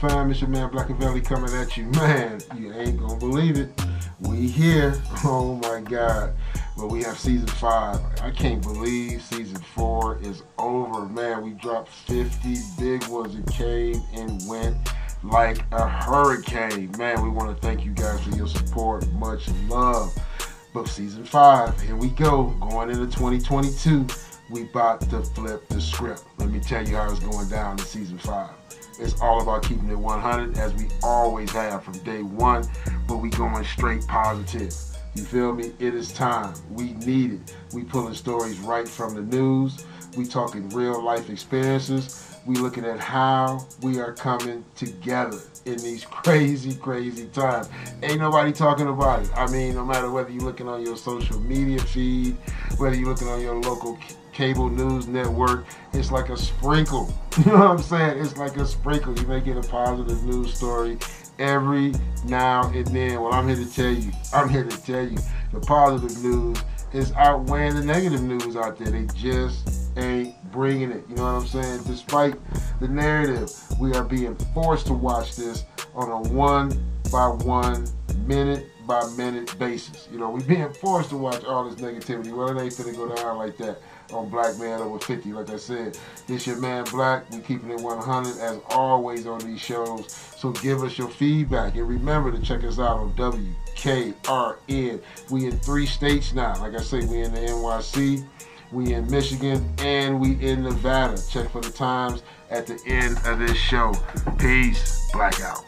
fam? It's your man Blackavelli coming at you. Man, you ain't gonna believe it. We here. Oh my God. Well, we have season 5. I can't believe season 4 is over. Man, we dropped 50 big ones. It came and went like a hurricane. Man, we want to thank you guys for your support. Much love. But season 5, here we go. Going into 2022, we about to flip the script. Let me tell you how it's going down in season 5. It's all about keeping it 100 as we always have from day one, but we going straight positive. You feel me? It is time. We need it. We pulling stories right from the news. We talking real life experiences. We looking at how we are coming together in these crazy, crazy times. Ain't nobody talking about it. I mean, no matter whether you're looking on your social media feed, whether you're looking on your local cable news network, it's like a sprinkle. You know what I'm saying? It's like a sprinkle. You may get a positive news story every now and then. Well, I'm here to tell you, the positive news is outweighing the negative news out there. They just ain't bringing it. You know what I'm saying? Despite the narrative, we are being forced to watch this on a 1-by-1, minute-by-minute basis. You know, we're being forced to watch all this negativity. Well, it ain't finna go down like that on Black Man Over 50. Like I said, this your man Black. We keeping it 100 as always on these shows. So give us your feedback. And remember to check us out on WKRN. We in 3 states now. Like I say, we in the NYC, we in Michigan, and we in Nevada. Check for the times at the end of this show. Peace. Blackout.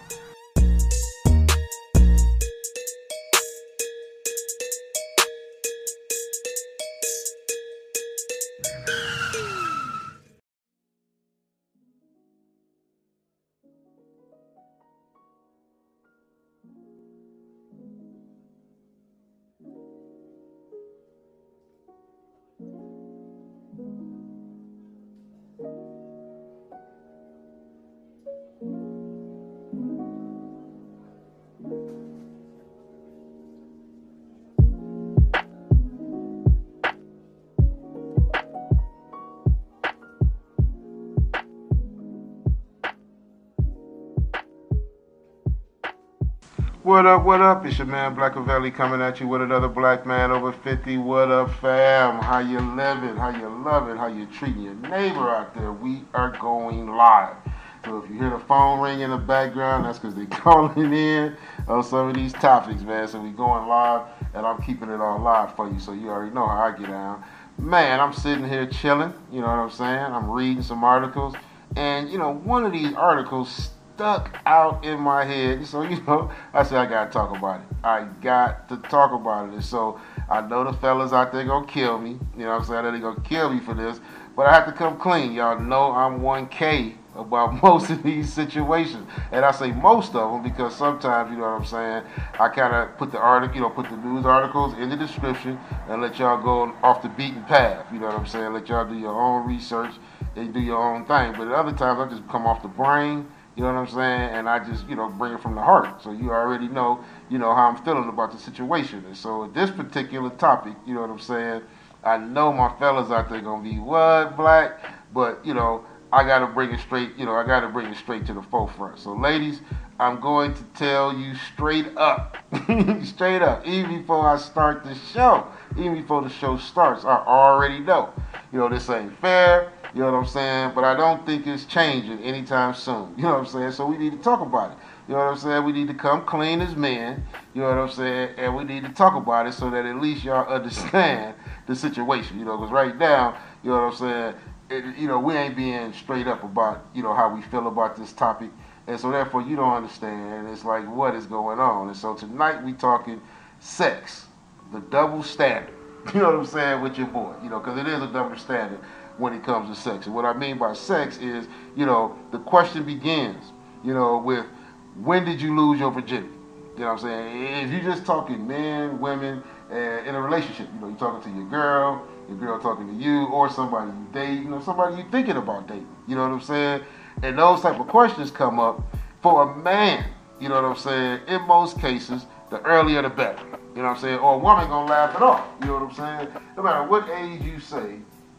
What up, what up? It's your man Blackavelli coming at you with another Black Man Over 50. What up, fam? How you living? How you loving? How you treating your neighbor out there? We are going live. So if you hear the phone ring in the background, that's because they're calling in on some of these topics, man. So we going live, and I'm keeping it on live for you, so you already know how I get down. Man, I'm sitting here chilling, you know what I'm saying? I'm reading some articles, and, you know, one of these articles stuck out in my head. So, you know, I said I gotta talk about it. I got to talk about it. And so I know the fellas out there gonna kill me. You know what I'm saying? I know they gonna kill me for this. But I have to come clean. Y'all know I'm 1K about most of these situations. And I say most of them because sometimes, you know what I'm saying, I kind of put the article, you know, put the news articles in the description and let y'all go off the beaten path. You know what I'm saying? Let y'all do your own research and do your own thing. But at other times I just come off the brain. You know what I'm saying? And I just, you know, bring it from the heart. So you already know, how I'm feeling about the situation. And so this particular topic, you know what I'm saying, I know my fellas out there going to be, what, Black? But, you know, I got to bring it straight, I got to bring it straight to the forefront. So ladies, I'm going to tell you straight up, straight up, even before I start the show, even before the show starts, I already know, this ain't fair. You know what I'm saying? But I don't think it's changing anytime soon. You know what I'm saying? So we need to talk about it. You know what I'm saying? We need to come clean as men. You know what I'm saying? And we need to talk about it so that at least y'all understand the situation. Because right now, you know what I'm saying? We ain't being straight up about, how we feel about this topic. And so therefore you don't understand. And it's like, what is going on? And so tonight we talking sex, the double standard. You know what I'm saying? With your boy. Because it is a double standard when it comes to sex. And what I mean by sex is, the question begins, with when did you lose your virginity? You know what I'm saying? If you're just talking men, women, in a relationship, you're talking to your girl talking to you, or somebody you date, somebody you thinking about dating. You know what I'm saying? And those type of questions come up for a man, you know what I'm saying? In most cases, the earlier the better. You know what I'm saying? Or a woman gonna laugh it off. You know what I'm saying? No matter what age you say,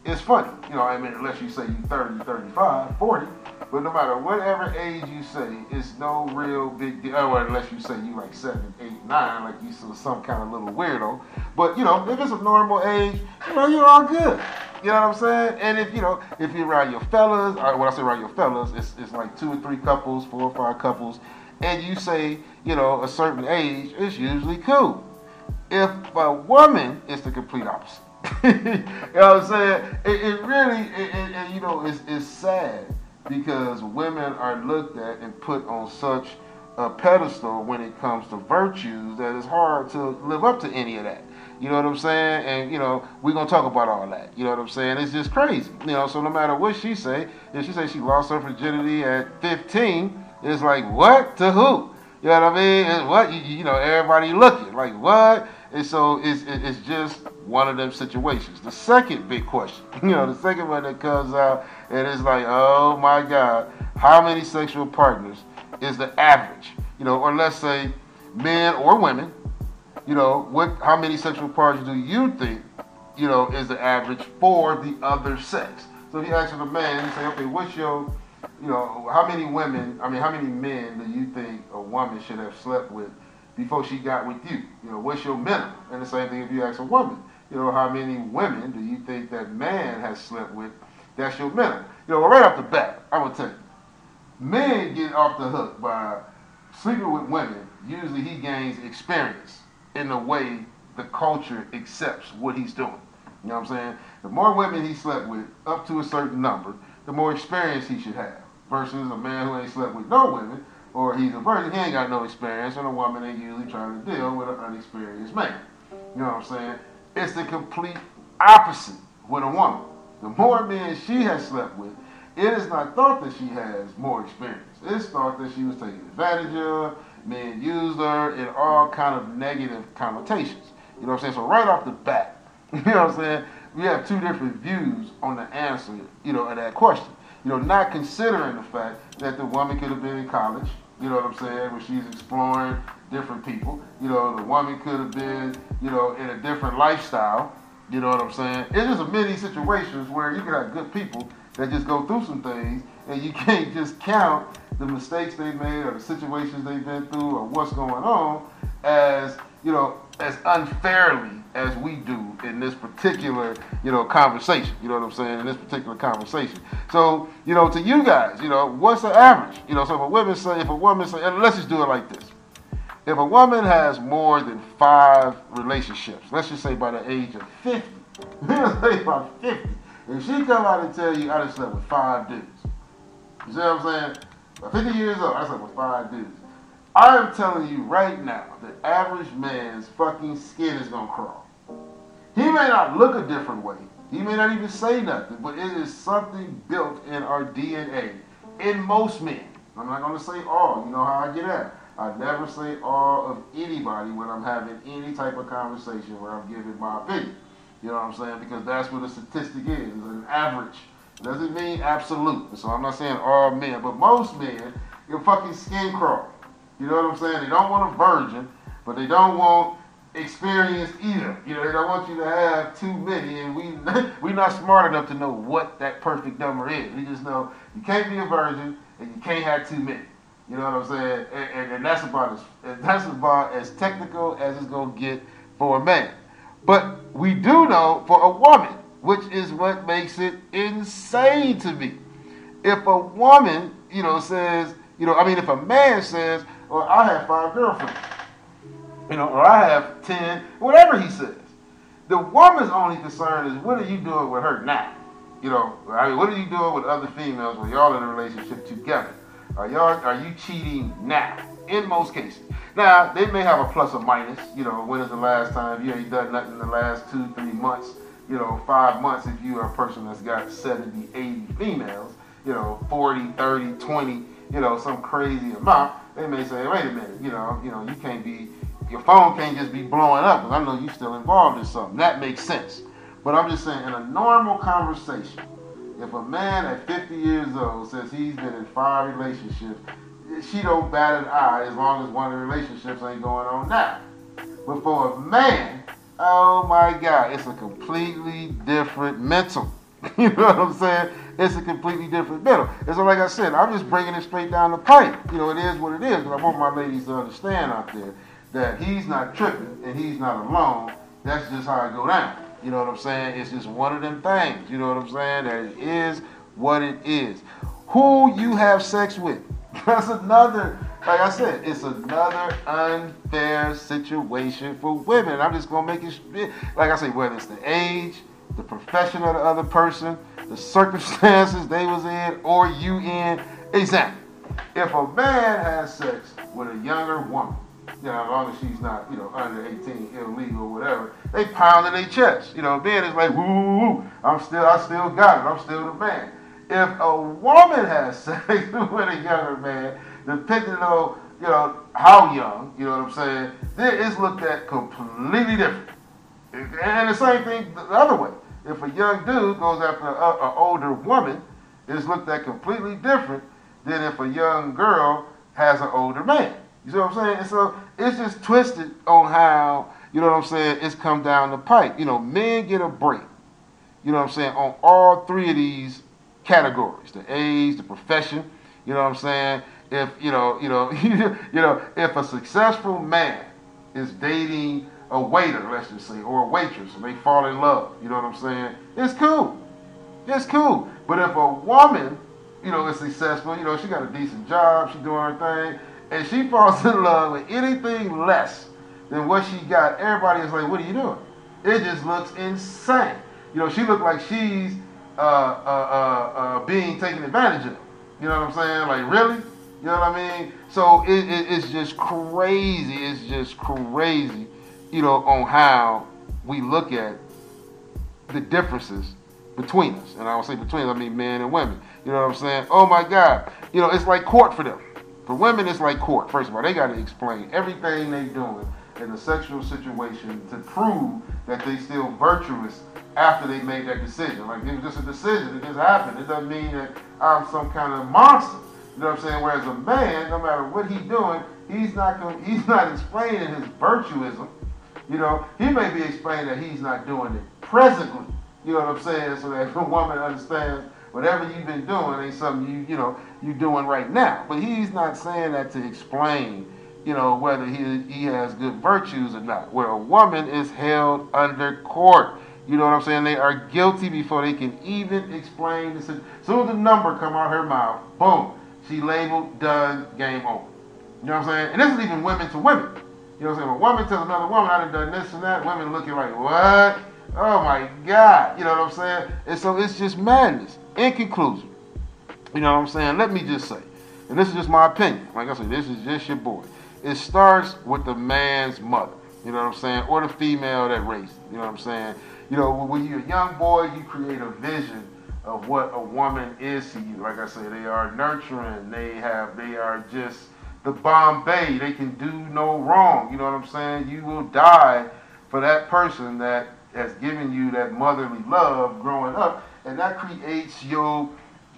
it's funny. You know, I mean, unless you say you 30, 35, 40. But no matter whatever age you say, it's no real big deal. Or unless you say you like 7, 8, 9, like you some kind of little weirdo. But, you know, if it's a normal age, you know, you're all good. You know what I'm saying? And if, you know, if you're around your fellas, or when I say around your fellas, it's like 2 or 3 couples, 4 or 5 couples, and you say, you know, a certain age, it's usually cool. If a woman, it's the complete opposite. You know what I'm saying? It really, you know, it's sad because women are looked at and put on such a pedestal when it comes to virtues that it's hard to live up to any of that. You know what I'm saying? And, you know, we're going to talk about all that. You know what I'm saying? It's just crazy. You know, so no matter what she say, if she say she lost her virginity at 15, it's like, what? To who? You know what I mean? And what? You know, everybody looking. Like, what? And so it's just one of them situations. The second big question, you know, the second one that comes out, and it's like, oh my God, how many sexual partners is the average? You know, or let's say men or women, you know, how many sexual partners do you think, you know, is the average for the other sex? So if you ask a man, you say, okay, what's your, you know, how many men do you think a woman should have slept with before she got with you? You know, what's your minimum? And the same thing if you ask a woman, you know, how many women do you think that man has slept with? That's your minimum. You know, right off the bat, I'm going to tell you, men get off the hook by sleeping with women. Usually he gains experience in the way the culture accepts what he's doing. You know what I'm saying? The more women he slept with, up to a certain number, the more experience he should have. Versus a man who ain't slept with no women, or he's a virgin, he ain't got no experience, and a woman ain't usually trying to deal with an unexperienced man. You know what I'm saying? It's the complete opposite with a woman. The more men she has slept with, it is not thought that she has more experience. It's thought that she was taken advantage of, men used her, in all kind of negative connotations. You know what I'm saying? So right off the bat, you know what I'm saying, we have 2 different views on the answer, you know, of that question. You know, not considering the fact that the woman could have been in college, you know what I'm saying, where she's exploring different people. You know, the woman could have been, you know, in a different lifestyle. You know what I'm saying? It's just many situations where you can have good people that just go through some things, and you can't just count the mistakes they made or the situations they've been through or what's going on as, you know, as unfairly as we do in this particular, you know, conversation. You know what I'm saying? In this particular conversation. So, you know, to you guys, you know, what's the average? You know, so if a woman say, and let's just do it like this. If a woman has more than 5 relationships, let's just say by the age of 50, let's say by 50, if she come out and tell you, I just slept with 5 dudes. You see what I'm saying? By 50 years old, I slept with 5 dudes. I am telling you right now, the average man's fucking skin is gonna crawl. He may not look a different way. He may not even say nothing, but it is something built in our DNA. In most men. I'm not gonna say all. You know how I get at it. I never say all of anybody when I'm having any type of conversation where I'm giving my opinion. You know what I'm saying? Because that's what a statistic is an average. It doesn't mean absolute. So I'm not saying all men, but most men, your fucking skin crawl. You know what I'm saying? They don't want a virgin, but they don't want experience either. You know, they don't want you to have too many, and we're not smart enough to know what that perfect number is. We just know you can't be a virgin and you can't have too many. You know what I'm saying? And that's about as technical as it's gonna get for a man. But we do know for a woman, which is what makes it insane to me. If a woman, you know, says, you know, I mean, if a man says, well, I have 5 girlfriends, you know, or I have 10, whatever he says, the woman's only concern is what are you doing with her now? You know, I mean, what are you doing with other females when y'all in a relationship together? Are you cheating now? In most cases. Now, they may have a plus or minus. You know, when is the last time you ain't done nothing in the last 2, 3 months? You know, 5 months if you are a person that's got 70, 80 females. You know, 40, 30, 20. You know, some crazy amount. They may say, wait a minute. You know, you can't be. Your phone can't just be blowing up because I know you're still involved in something. That makes sense. But I'm just saying, in a normal conversation, if a man at 50 years old says he's been in 5 relationships, she don't bat an eye as long as one of the relationships ain't going on now. But for a man, oh my God, it's a completely different mental. You know what I'm saying? It's a completely different middle. And so, like I said, I'm just bringing it straight down the pipe. You know, it is what it is. But I want my ladies to understand out there that he's not tripping and he's not alone. That's just how it go down. You know what I'm saying? It's just one of them things. You know what I'm saying? That it is what it is. Who you have sex with. That's another, like I said, it's another unfair situation for women. I'm just going to make it, like I say, whether it's the age, the profession of the other person, the circumstances they was in or you in. Example, if a man has sex with a younger woman, you know, as long as she's not, you know, under 18, illegal or whatever, they pound in their chest. You know, then it's like, woo, I still got it. I'm still the man. If a woman has sex with a younger man, depending on, you know, how young, you know what I'm saying, then it's looked at completely different. And the same thing the other way. If a young dude goes after an older woman, it's looked at completely different than if a young girl has an older man. You see what I'm saying? And so it's just twisted on how, you know what I'm saying, it's come down the pipe. You know, men get a break, you know what I'm saying, on all three of these categories: the age, the profession. You know what I'm saying? If if a successful man is dating a waiter, let's just say, or a waitress, and they fall in love, you know what I'm saying? It's cool. It's cool. But if a woman, you know, is successful, you know, she got a decent job, she doing her thing, and she falls in love with anything less than what she got, everybody is like, what are you doing? It just looks insane. You know, she look like she's being taken advantage of. You know what I'm saying? Like, really? You know what I mean? So it's just crazy. It's just crazy, you know, on how we look at the differences between us. And I would say between us, I mean men and women. You know what I'm saying? Oh my God. You know, it's like court for them. For women, it's like court. First of all, they got to explain everything they doing in a sexual situation to prove that they still virtuous after they made that decision. Like, it was just a decision. It just happened. It doesn't mean that I'm some kind of monster. You know what I'm saying? Whereas a man, no matter what he's doing, he's not explaining his virtuism. You know, he may be explaining that he's not doing it presently. You know what I'm saying? So that the woman understands whatever you've been doing ain't something you're doing right now. But he's not saying that to explain, you know, whether he has good virtues or not. Where a woman is held under court. You know what I'm saying? They are guilty before they can even explain this. As soon as the number come out her mouth, boom, she labeled, done, game over. You know what I'm saying? And this is even women to women. You know what I'm saying? When a woman tells another woman, I done this and that, women looking like, what? Oh my God. You know what I'm saying? And so it's just madness. In conclusion, you know what I'm saying? Let me just say, and this is just my opinion. Like I said, this is just your boy. It starts with the man's mother. You know what I'm saying? Or the female that raised him. You know what I'm saying? You know, when you're a young boy, you create a vision of what a woman is to you. Like I said, they are nurturing. They are just the Bombay. They can do no wrong. You know what I'm saying? You will die for that person that has given you that motherly love growing up, and that creates your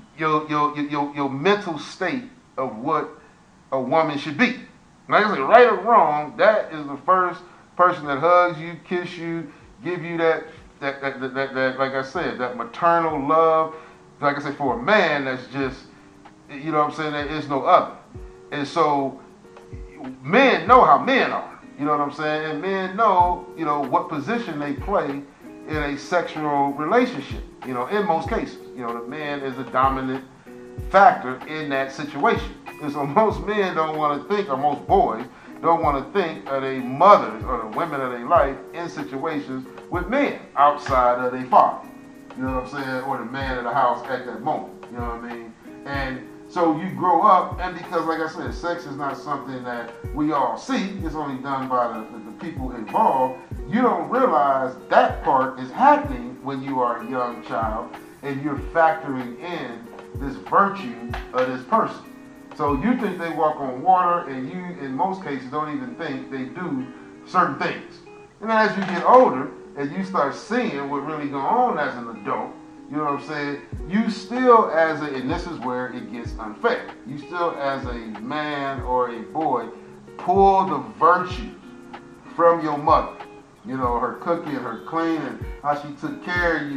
mental state of what a woman should be. Like I said, right or wrong, that is the first person that hugs you, kiss you, give you that like I said, that maternal love. Like I said, for a man, that's just, you know what I'm saying, there is no other. And so men know how men are. You know what I'm saying? And men know, you know, what position they play in a sexual relationship. You know, in most cases, you know, the man is a dominant factor in that situation. And so most men don't want to think, or most boys don't want to think of their mothers or the women of their life in situations with men outside of their father. You know what I'm saying? Or the man of the house at that moment. You know what I mean? And so you grow up, and because, like I said, sex is not something that we all see. It's only done by the people involved. You don't realize that part is happening when you are a young child, and you're factoring in this virtue of this person. So you think they walk on water, and you, in most cases, don't even think they do certain things. And then as you get older, and you start seeing what really going on as an adult, you know what I'm saying? You still and this is where it gets unfair. You still as a man or a boy pull the virtues from your mother. You know, her cooking, her cleaning, how she took care of you,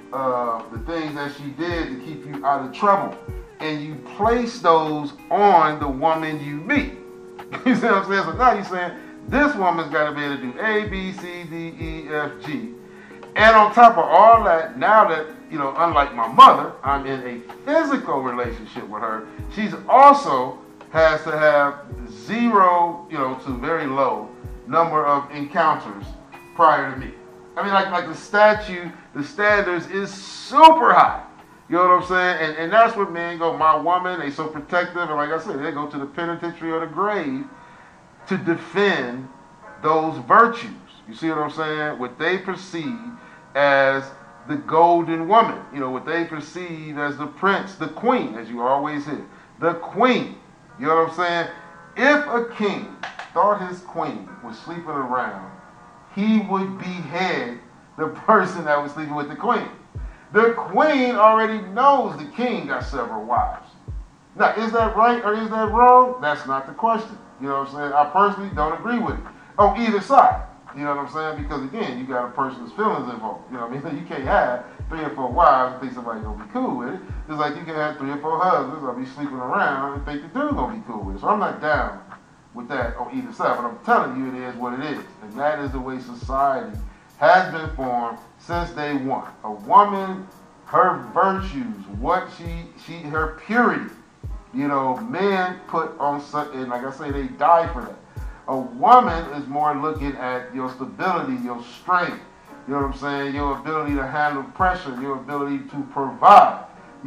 the things that she did to keep you out of trouble, and you place those on the woman you meet. You see what I'm saying? So now you're saying this woman's got to be able to do A, B, C, D, E, F, G. And on top of all that, now that, unlike my mother, I'm in a physical relationship with her, she's also has to have 0, to very low number of encounters prior to me. I mean, like the standards is super high. You know what I'm saying? And that's what men go. My woman, they so protective, and like I said, they go to the penitentiary or the grave to defend those virtues. You see what I'm saying? What they perceive as the golden woman. What they perceive as the prince, the queen, as you always hear. The queen. You know what I'm saying? If a king thought his queen was sleeping around, he would behead the person that was sleeping with the queen. The queen already knows the king got several wives. Now, is that right or is that wrong? That's not the question. You know what I'm saying? I personally don't agree with it. On either side. You know what I'm saying? Because again, you got a person's feelings involved. You know what I mean? You can't have 3 or 4 wives and think somebody's gonna be cool with it. Just like you can have 3 or 4 husbands that'll be sleeping around and think the dude's gonna be cool with it. So I'm not down with that on either side. But I'm telling you, it is what it is. And that is the way society has been formed since day one. A woman, her virtues, what her purity, men put on, and like I say, they die for that. A woman is more looking at your stability, your strength, you know what I'm saying, your ability to handle pressure, your ability to provide,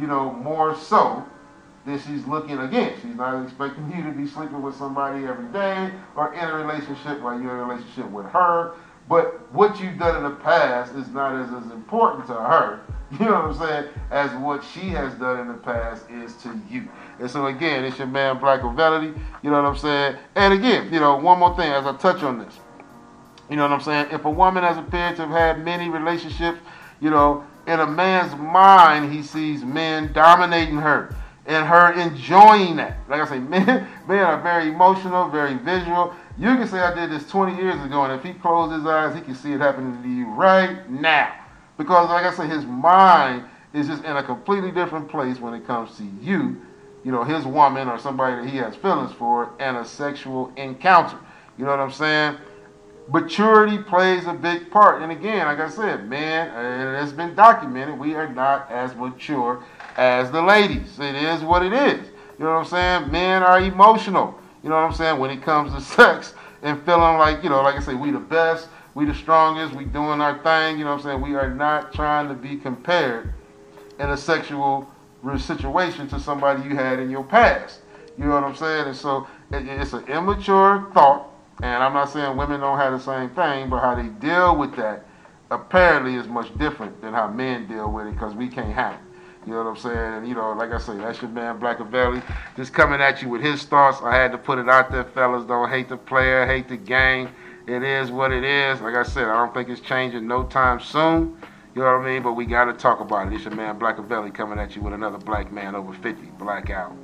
more so than she's looking again. She's not expecting you to be sleeping with somebody every day or in a relationship while you're in a relationship with her. But what you've done in the past is not as important to her, you know what I'm saying, as what she has done in the past is to you. And so again, it's your man Black Ovelity, you know what I'm saying? And again, one more thing as I touch on this. You know what I'm saying? If a woman has appeared to have had many relationships, in a man's mind, he sees men dominating her and her enjoying that. Like I say, men are very emotional, very visual. You can say I did this 20 years ago, and if he closed his eyes, he can see it happening to you right now. Because, like I say, his mind is just in a completely different place when it comes to you, his woman or somebody that he has feelings for, and a sexual encounter. You know what I'm saying? Maturity plays a big part. And again, like I said, men, and it's been documented, we are not as mature as the ladies. It is what it is. You know what I'm saying? Men are emotional. You know what I'm saying? When it comes to sex and feeling like, like I say, we the best, we the strongest, we doing our thing. You know what I'm saying? We are not trying to be compared in a sexual situation to somebody you had in your past. You know what I'm saying? And so it's an immature thought. And I'm not saying women don't have the same thing, but how they deal with that apparently is much different than how men deal with it because we can't have it. You know what I'm saying? And, like I say, that's your man, Black Ovelity, just coming at you with his thoughts. I had to put it out there, fellas. Don't hate the player, hate the game. It is what it is. Like I said, I don't think it's changing no time soon. You know what I mean? But we got to talk about it. It's your man, Black Ovelity, coming at you with another black man over 50. Black out.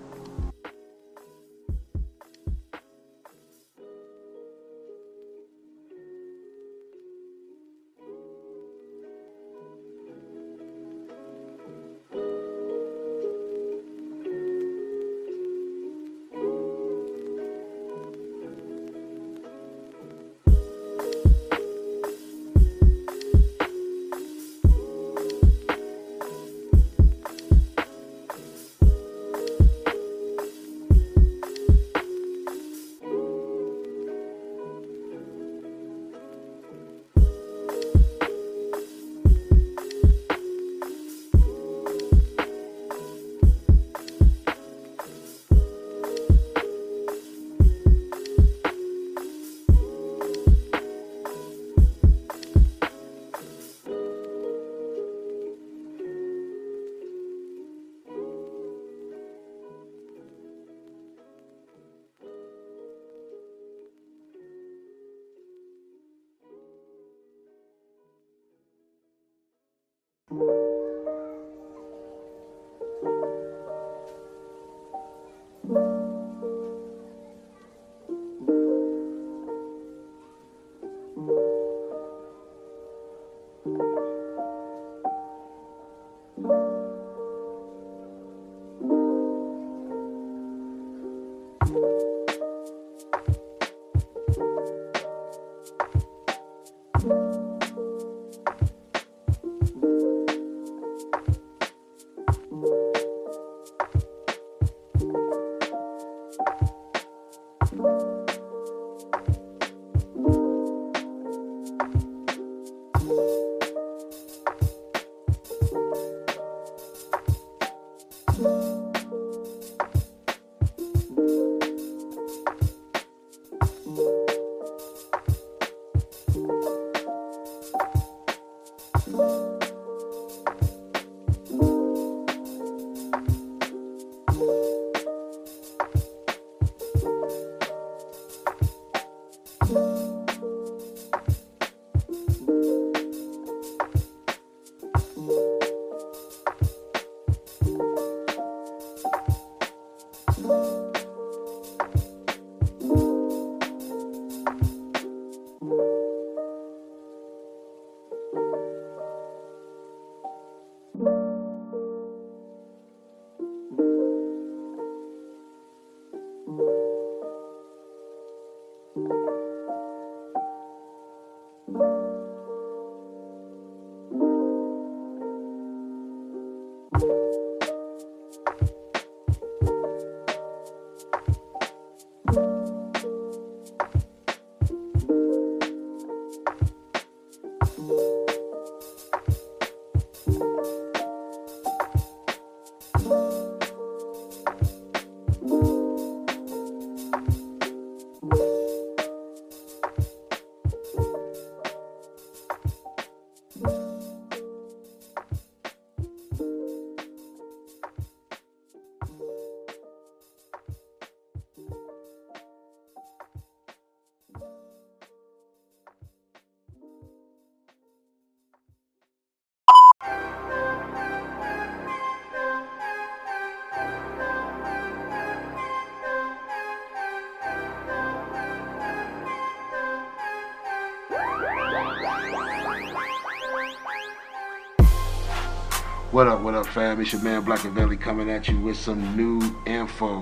What up, fam? It's your man Blackavelli coming at you with some new info.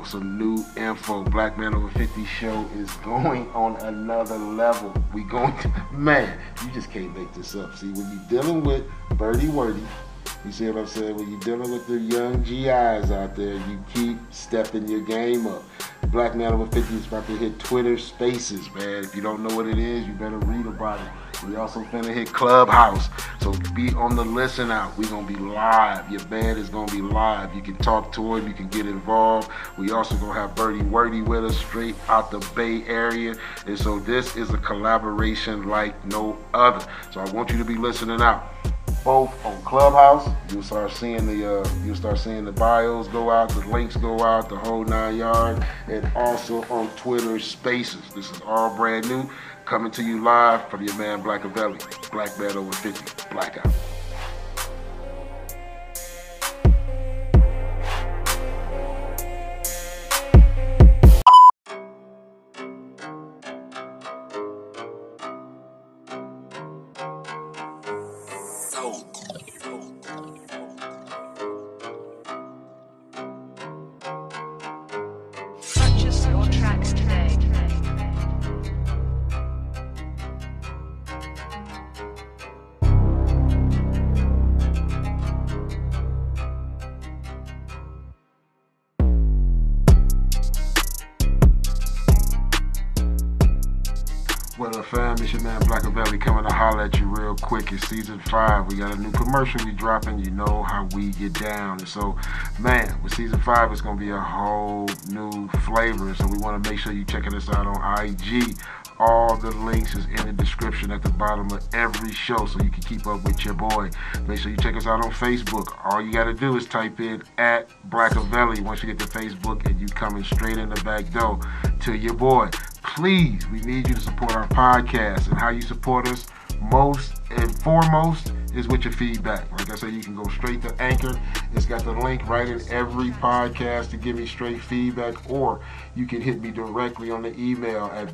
Black Man Over 50 show is going on another level. We going to, man, you just can't make this up. See, when you're dealing with Birdie Wordy, you see what I'm saying? When you're dealing with the young GIs out there, you keep stepping your game up. Black Man Over 50 is about to hit Twitter Spaces, man. If you don't know what it is, you better read about it. We also finna hit Clubhouse, so be on the listen out. We gonna be live. Your band is gonna be live. You can talk to him. You can get involved. We also gonna have Birdie Wordy with us, straight out the Bay Area. And so this is a collaboration like no other. So I want you to be listening out. Both on Clubhouse, you'll start seeing the bios go out, the links go out, the whole 9 yards, and also on Twitter Spaces. This is all brand new, coming to you live from your man Blackavelli, Black Man Over 50, Blackout. Purchase your tracks today. What up, fam? It's your man Blackavelli coming to holler at you real quick. It's season 5. We got a new commercial we dropping. You know how we get down. And so, man, with season 5, it's going to be a whole new flavor. So we want to make sure you checking us out on IG. All the links is in the description at the bottom of every show so you can keep up with your boy. Make sure you check us out on Facebook. All you got to do is type in at Blackavelli once you get to Facebook, and you coming straight in the back door to your boy. Please, we need you to support our podcast, and how you support us most and foremost is with your feedback. Like I said, you can go straight to Anchor. It's got the link right in every podcast to give me straight feedback, or you can hit me directly on the email at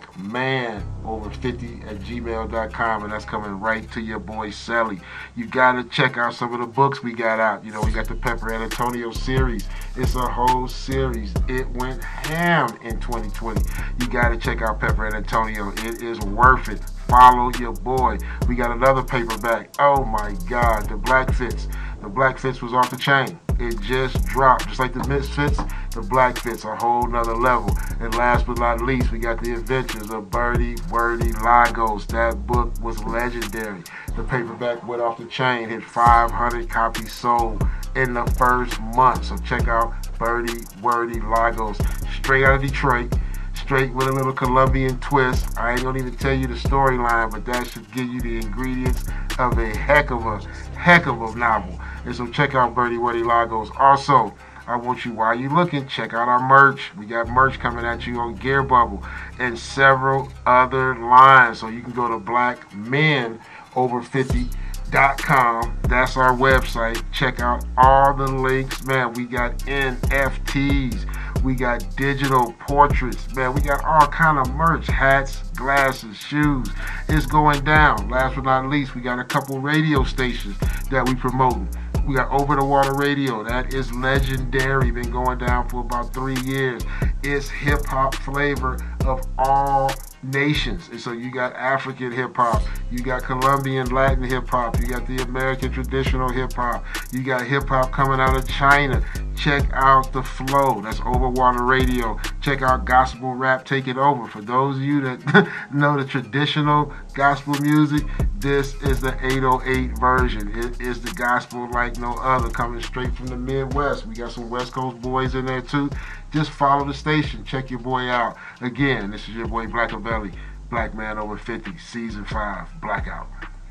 blackmanover50@gmail.com, and that's coming right to your boy Sally. You gotta check out some of the books we got out. You know, we got the Pepper and Antonio series. It's a whole series. It went ham in 2020. You gotta check out Pepper and Antonio. It is worth it. Follow your boy. We got another paperback. Oh my God, the Black Fits. The Black Fits was off the chain. It just dropped. Just like the Misfits, The Black Fits, a whole nother level. And last but not least, we got The Adventures of Birdie Wordy Lagos. That book was legendary. The paperback went off the chain, hit 500 copies sold in the first month. So check out Birdie Wordy Lagos. Straight out of Detroit, straight with a little Colombian twist. I ain't gonna even tell you the storyline, but that should give you the ingredients of a heck of a novel. And so check out Birdie Wordy Lagos. Also, I want you, while you looking, check out our merch. We got merch coming at you on Gear Bubble and several other lines. So you can go to blackmenover50.com. That's our website. Check out all the links. Man, we got NFTs. We got digital portraits. Man, we got all kind of merch. Hats, glasses, shoes. It's going down. Last but not least, we got a couple radio stations that we promoting. We got Over the Water Radio. That is legendary. Been going down for about 3 years. It's hip-hop flavor of all nations. And so you got African hip-hop. You got Colombian Latin hip-hop. You got the American traditional hip-hop. You got hip-hop coming out of China. Check out the flow. That's Over Water Radio. Check out Gospel Rap Take It Over. For those of you that know the traditional gospel music, this is the 808 version. It is the gospel like no other, coming straight from the Midwest. We got some West Coast boys in there too. Just follow the station. Check your boy out. Again, this is your boy Blackavelli, Black Man Over 50, Season 5, Blackout.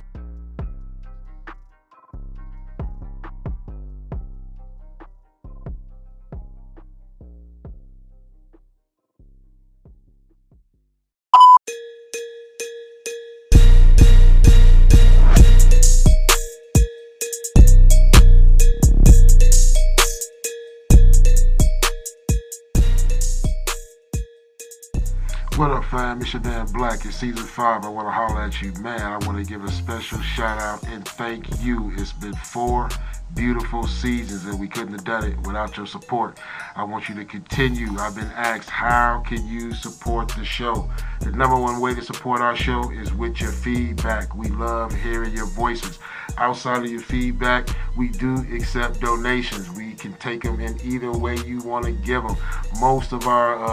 What up, fam? It's your damn Black. It's Season 5. I want to holler at you. Man, I want to give a special shout out and thank you. It's been 4 beautiful seasons and we couldn't have done it without your support. I want you to continue. I've been asked, how can you support the show? The #1 way to support our show is with your feedback. We love hearing your voices. Outside of your feedback, we do accept donations. We can take them in either way you want to give them. Most of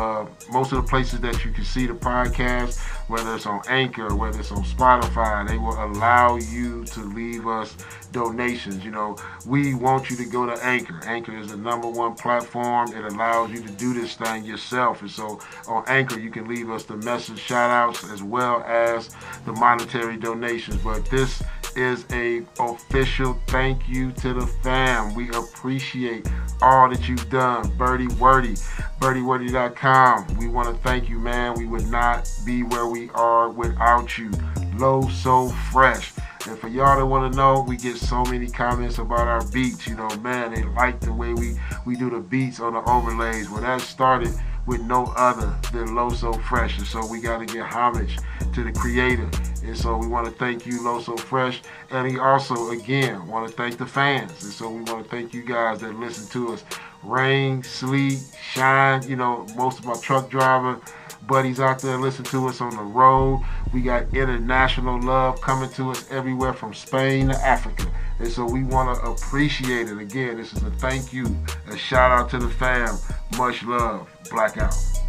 the places that you can see the podcast, whether it's on Anchor, whether it's on Spotify, they will allow you to leave us donations. You know, we want you to go to Anchor. Anchor is the #1 platform. It allows you to do this thing yourself. And so on Anchor, you can leave us the message shout outs as well as the monetary donations. But this is a official thank you to the fam. We appreciate all that you've done. Birdie Wordy, birdiewordy.com. We want to thank you, man. We would not be where we are without you. Low So Fresh. And for y'all that want to know, we get so many comments about our beats. You know, man, they like the way we do the beats on the overlays. Well, that started with no other than Low So Fresh. And so we got to give homage to the creator. And so we want to thank you, Low So Fresh. And he also, again, want to thank the fans. And so we want to thank you guys that listen to us. Rain, sleet, shine. You know, most of my truck driver buddies out there listen to us on the road. We got international love coming to us everywhere from Spain to Africa. And so we want to appreciate it. Again, this is a thank you, a shout out to the fam. Much love. Blackout.